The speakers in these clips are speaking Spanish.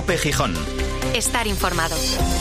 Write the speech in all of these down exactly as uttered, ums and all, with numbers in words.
COPE Gijón. Estar informado.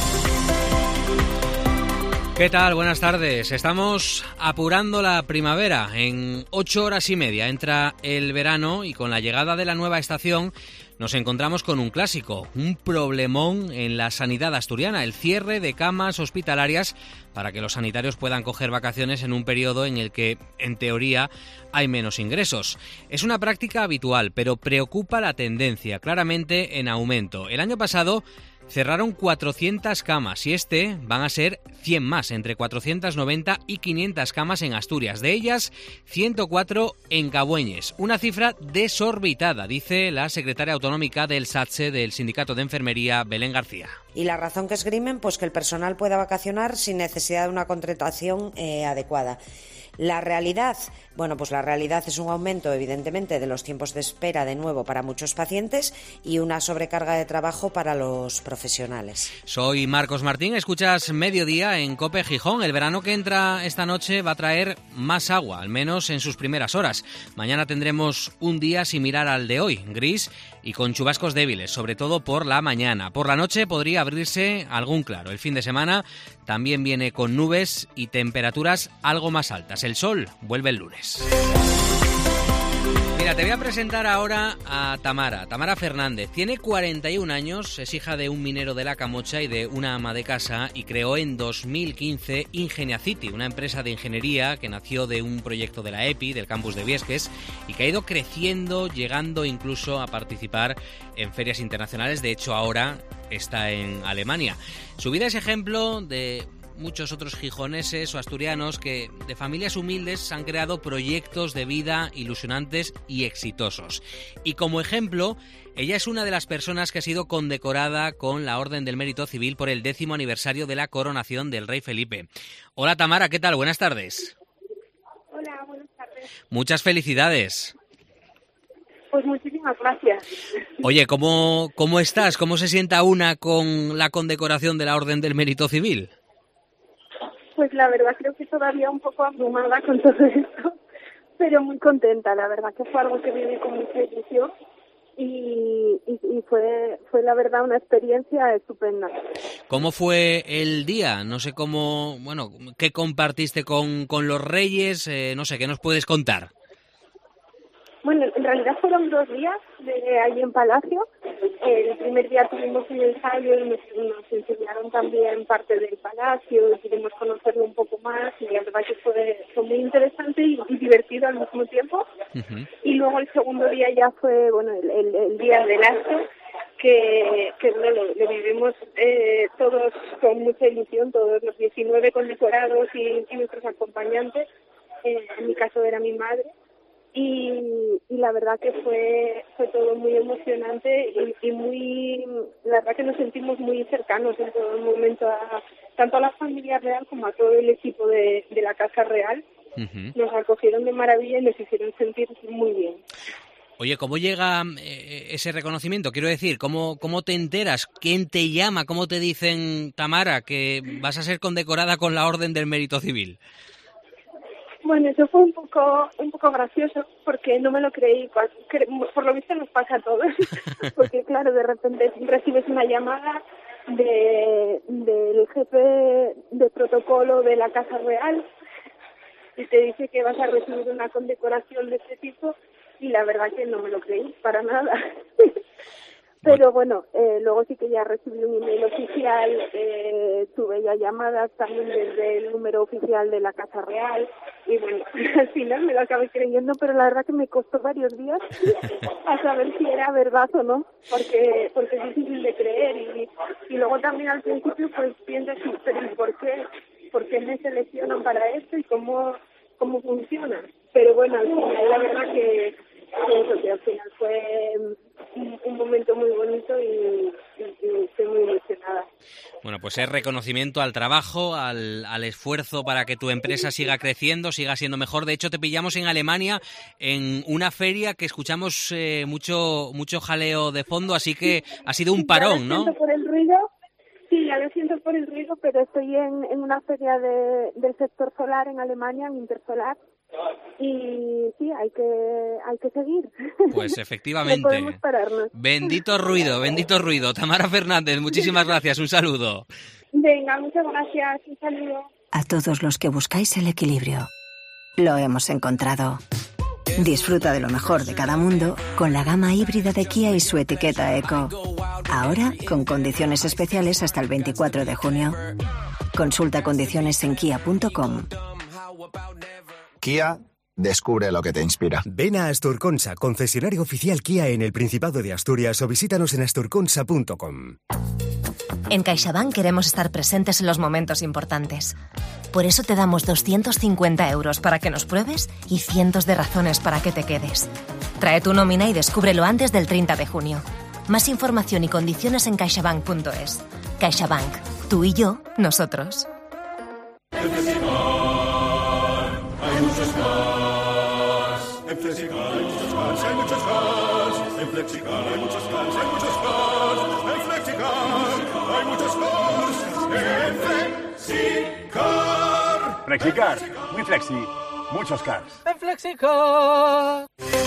¿Qué tal? Buenas tardes. Estamos apurando la primavera. En ocho horas y media entra el verano y con la llegada de la nueva estación nos encontramos con un clásico, un problemón en la sanidad asturiana, el cierre de camas hospitalarias para que los sanitarios puedan coger vacaciones en un periodo en el que, en teoría, hay menos ingresos. Es una práctica habitual, pero preocupa la tendencia, claramente en aumento. El año pasado cerraron cuatrocientas camas y este van a ser cien más, entre cuatrocientas noventa y quinientas camas en Asturias. De ellas, ciento cuatro en Cabueñes. Una cifra desorbitada, dice la secretaria autonómica del SATSE del Sindicato de Enfermería, Belén García. Y la razón que esgrimen, pues que el personal pueda vacacionar sin necesidad de una contratación eh, adecuada. La realidad, bueno, pues la realidad es un aumento, evidentemente, de los tiempos de espera de nuevo para muchos pacientes y una sobrecarga de trabajo para los profesionales. Soy Marcos Martín, escuchas Mediodía en COPE Gijón. El verano que entra esta noche va a traer más agua, al menos en sus primeras horas. Mañana tendremos un día similar al de hoy, gris y con chubascos débiles, sobre todo por la mañana. Por la noche podría abrirse algún claro. El fin de semana también viene con nubes y temperaturas algo más altas. El sol vuelve el lunes. Mira, te voy a presentar ahora a Tamara, Tamara Fernández. Tiene cuarenta y un años, es hija de un minero de La Camocha y de una ama de casa y creó en dos mil quince Ingeniacity, una empresa de ingeniería que nació de un proyecto de la EPI, del campus de Viesques, y que ha ido creciendo, llegando incluso a participar en ferias internacionales. De hecho, ahora está en Alemania. Su vida es ejemplo de muchos otros gijoneses o asturianos que de familias humildes han creado proyectos de vida ilusionantes y exitosos. Y como ejemplo, ella es una de las personas que ha sido condecorada con la Orden del Mérito Civil por el décimo aniversario de la coronación del rey Felipe. Hola Tamara, ¿qué tal? Buenas tardes. Hola, buenas tardes. Muchas felicidades. Pues muchísimas gracias. Oye, ¿cómo, cómo estás? ¿Cómo se sienta una con la condecoración de la Orden del Mérito Civil? Pues la verdad creo que todavía un poco abrumada con todo esto, pero muy contenta. La verdad que fue algo que viví con mucha ilusión y, y, y fue fue la verdad una experiencia estupenda. ¿Cómo fue el día? No sé cómo, bueno, ¿qué compartiste con, con los reyes? Eh, no sé, ¿qué nos puedes contar? Bueno, en realidad fueron dos días de allí en Palacio. El primer día tuvimos un ensayo y nos, nos enseñaron también parte del palacio y pudimos conocerlo un poco más y la verdad que fue, fue muy interesante y, y divertido al mismo tiempo. Uh-huh. Y luego el segundo día ya fue, bueno, el, el, el día del acto que, que bueno, lo, lo vivimos eh, todos con mucha ilusión, todos los diecinueve condecorados y, y nuestros acompañantes. Eh, en mi caso era mi madre. Y, y la verdad que fue fue todo muy emocionante y, y muy la verdad que nos sentimos muy cercanos en todo el momento a, tanto a la familia real como a todo el equipo de, de la Casa Real. Uh-huh. Nos acogieron de maravilla y nos hicieron sentir muy bien. Oye, ¿cómo llega eh, ese reconocimiento? Quiero decir, ¿cómo, ¿cómo te enteras? ¿Quién te llama? ¿Cómo te dicen, Tamara, que vas a ser condecorada con la Orden del Mérito Civil? Bueno, eso fue un poco un poco gracioso porque no me lo creí. Por lo visto nos pasa a todos. Porque claro, de repente recibes una llamada de del jefe de protocolo de la Casa Real y te dice que vas a recibir una condecoración de este tipo y la verdad que no me lo creí para nada. Pero bueno, eh, luego sí que ya recibí un email oficial, eh, tuve ya llamadas también desde el número oficial de la Casa Real y bueno, al final me lo acabé creyendo, pero la verdad que me costó varios días a saber si era verdad o no, porque porque es difícil de creer y, y luego también al principio pues piensas, pero ¿y por qué? ¿Por qué me seleccionan para esto y cómo, cómo funciona? Pero bueno, al final la verdad que eso, que al final fue un, un momento muy bonito y, y, y estoy muy emocionada. Bueno, pues es reconocimiento al trabajo, al, al esfuerzo para que tu empresa siga creciendo, siga siendo mejor. De hecho, te pillamos en Alemania en una feria que escuchamos eh, mucho mucho jaleo de fondo, así que ha sido un parón, ¿no? Ya lo siento por el ruido, sí, ya lo siento por el ruido, pero estoy en, en una feria de, del sector solar en Alemania, en Intersolar, Y sí, hay que hay que seguir. Pues efectivamente. No podemos pararnos. Bendito ruido, bendito ruido. Tamara Fernández, muchísimas gracias, un saludo. Venga, muchas gracias, un saludo. A todos los que buscáis el equilibrio, lo hemos encontrado. Disfruta de lo mejor de cada mundo con la gama híbrida de Kia y su etiqueta Eco. Ahora con condiciones especiales hasta el veinticuatro de junio. Consulta condiciones en kia punto com. Kia, descubre lo que te inspira. Ven a Asturconsa, concesionario oficial Kia en el Principado de Asturias, o visítanos en asturconsa punto com. En CaixaBank queremos estar presentes en los momentos importantes. Por eso te damos doscientos cincuenta euros para que nos pruebes y cientos de razones para que te quedes. Trae tu nómina y descúbrelo antes del treinta de junio. Más información y condiciones en caixabank punto es. CaixaBank. Tú y yo, nosotros. En Flexicar hay muchos cars. En Flexicar hay muchos cars, hay muchos cars. En Flexicar hay muchos cars, hay muchos cars. En Flexicar hay muchos cars. En Flexicar. Flexicar, muy flexi, muchos cars. En Flexicar.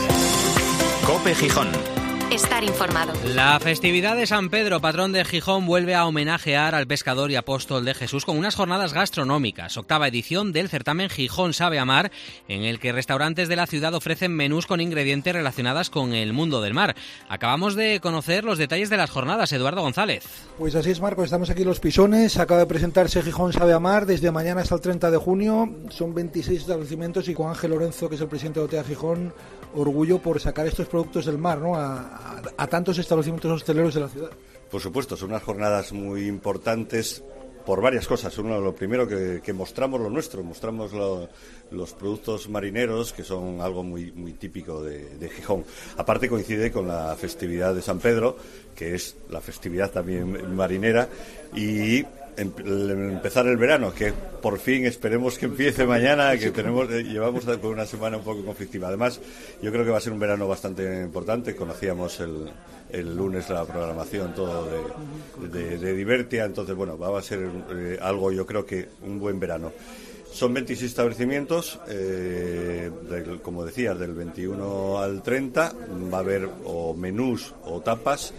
COPE Gijón. Estar informado. La festividad de San Pedro, patrón de Gijón, vuelve a homenajear al pescador y apóstol de Jesús con unas jornadas gastronómicas. Octava edición del certamen Gijón Sabe a Mar, en el que restaurantes de la ciudad ofrecen menús con ingredientes relacionados con el mundo del mar. Acabamos de conocer los detalles de las jornadas. Eduardo González. Pues así es, Marcos. Estamos aquí en Los Pisones. Acaba de presentarse Gijón Sabe a Mar desde mañana hasta el treinta de junio. Son veintiséis establecimientos y con Ángel Lorenzo, que es el presidente de O T E A Gijón, orgullo por sacar estos productos del mar, ¿no? A, a, a tantos establecimientos hosteleros de la ciudad. Por supuesto, son unas jornadas muy importantes por varias cosas. Uno, lo primero, que, que mostramos lo nuestro, mostramos lo, los productos marineros, que son algo muy, muy típico de, de Gijón. Aparte, coincide con la festividad de San Pedro, que es la festividad también marinera, y empezar el verano, que por fin esperemos que empiece mañana, que tenemos eh, llevamos una semana un poco conflictiva. Además, yo creo que va a ser un verano bastante importante. Conocíamos el, el lunes la programación todo de, de, de Divertia, entonces bueno, va a ser eh, algo, yo creo que un buen verano. Son veintiséis establecimientos, eh, del, como decías, del veintiuno al treinta, va a haber o menús o tapas.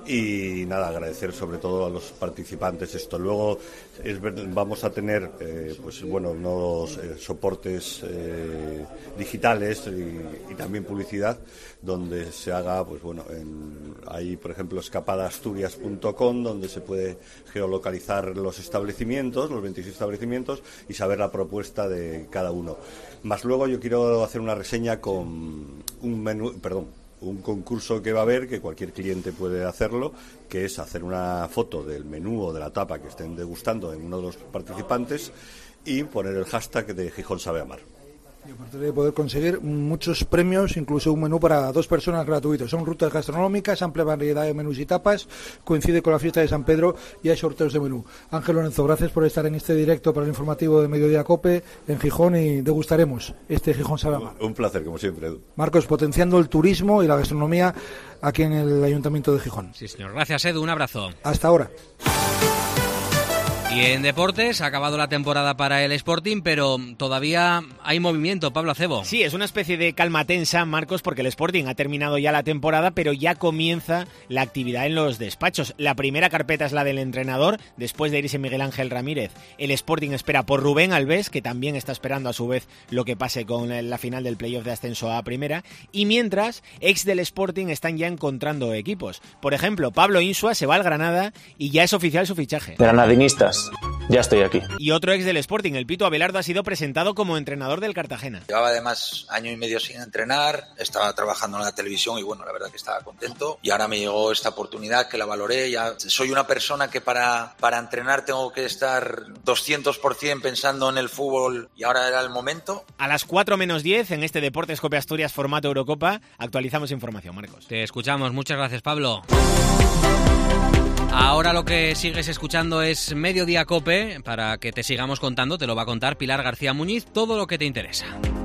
Y nada, agradecer sobre todo a los participantes esto. Luego es, vamos a tener eh, pues bueno, unos eh, soportes eh, digitales y, y también publicidad donde se haga, pues bueno, en, hay por ejemplo escapada asturias punto com, donde se puede geolocalizar los establecimientos, los veintiséis establecimientos, y saber la propuesta de cada uno. Más luego yo quiero hacer una reseña con un menú, perdón, un concurso que va a haber, que cualquier cliente puede hacerlo, que es hacer una foto del menú o de la tapa que estén degustando en uno de los participantes y poner el hashtag de Gijón Sabe a Mar. Y aparte de poder conseguir muchos premios, incluso un menú para dos personas gratuito. Son rutas gastronómicas, amplia variedad de menús y tapas, coincide con la fiesta de San Pedro y hay sorteos de menú. Ángel Lorenzo, gracias por estar en este directo para el informativo de Mediodía COPE en Gijón, y degustaremos este Gijón Sabe a Mar. Un placer, como siempre, Edu. Marcos, potenciando el turismo y la gastronomía aquí en el Ayuntamiento de Gijón. Sí, señor. Gracias, Edu. Un abrazo. Hasta ahora. Y en deportes ha acabado la temporada para el Sporting, pero todavía hay movimiento. Pablo Acebo. Sí, es una especie de calma tensa, Marcos, porque el Sporting ha terminado ya la temporada, pero ya comienza la actividad en los despachos. La primera carpeta es la del entrenador, después de irse Miguel Ángel Ramírez. El Sporting espera por Rubén Alves, que también está esperando a su vez lo que pase con la final del playoff de ascenso a primera. Y mientras, ex del Sporting están ya encontrando equipos. Por ejemplo, Pablo Insua se va al Granada y ya es oficial su fichaje. Granadinistas. Ya estoy aquí. Y otro ex del Sporting, el Pito Abelardo, ha sido presentado como entrenador del Cartagena. Llevaba además año y medio sin entrenar, estaba trabajando en la televisión y bueno, la verdad que estaba contento. Y ahora me llegó esta oportunidad que la valoré. Ya soy una persona que para, para entrenar tengo que estar doscientos por ciento pensando en el fútbol y ahora era el momento. A las cuatro menos diez en este Deportes COPE Asturias formato Eurocopa actualizamos información, Marcos. Te escuchamos. Muchas gracias, Pablo. Ahora lo que sigues escuchando es Mediodía COPE, para que te sigamos contando, te lo va a contar Pilar García Muñiz, todo lo que te interesa.